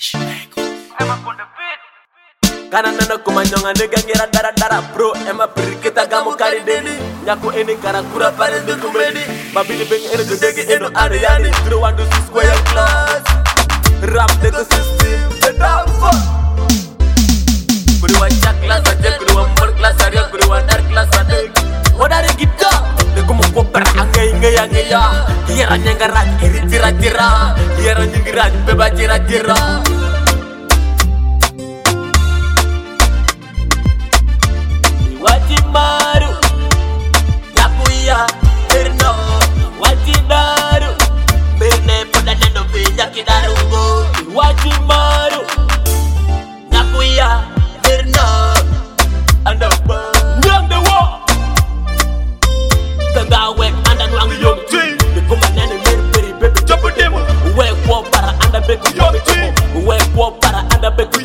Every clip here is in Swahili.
Kana nana kumanyonga nega ngira dara dara bro ema perikita gamu kari deni nyako eni kara kura pare de kumeni mabili beng ene gedege eno ariani 312 square class rap de the system the dance kuruwa chak class aje kuruwa mor class aria kuruwa dar class ade odare kita de kumu ko per angai ngai ya hiera nyangara iri tira tira hiera nyingira beba tira tira Maru, Yakuya, Erno, Watidaru, Berne, Podanendo, Yakidarungo, Watimaru, Yakuya, Erno, and the young the war. The guy went under the young tree, the command and the baby, jump with them, where walk para and the baby, where walk para and the baby,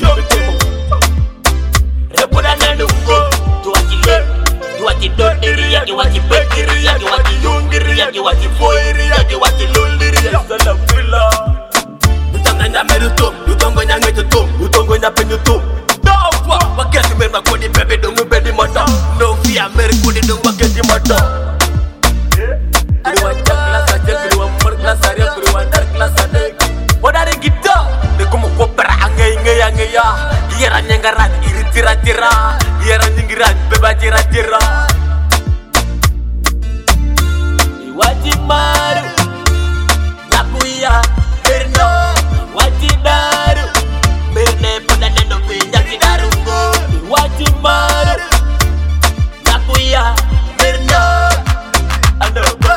Wati dondiri yaki wati bekiri yaki wati yungiri yaki wati foiri yaki wati lundiri yaki salam villa Utanga nya merutum, utongo nya ngetutum, utongo nya penyutum Dawa, wakesi merma kodi bebe dungu bedi mata No fear meri kodi dungu wakesi mata Kuruwa chak class aje, kuruwa mor class aria, kuruwa dar class ade Wadari gita, dekumu kopera angai ya Hiera nyengarat iri tira tira Hiera nyingirat beba tira tira Iwati maru Yakuya Erno Wati daru Berne Podanendo Yaki darungo Iwati maru Yakuya Erno Adoba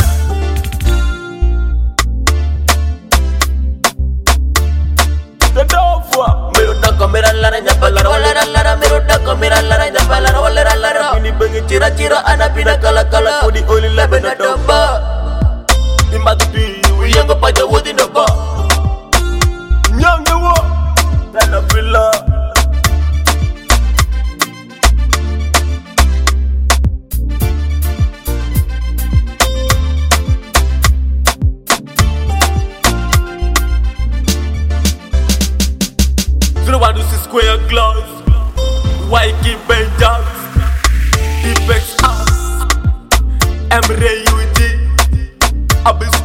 Tadofwa Meruda kamera lara nyapalara Walera lara meruda kamera lara nyapalara Walera lara Ini bengi cira-cira anak pindah kala-kala Kodi oli lebe na domba Imatu piyu Yang kepada wadi naba Nyang dewa Tana villa Square glass, Waiki Benjams, Deepex House, Emre UD, Abyss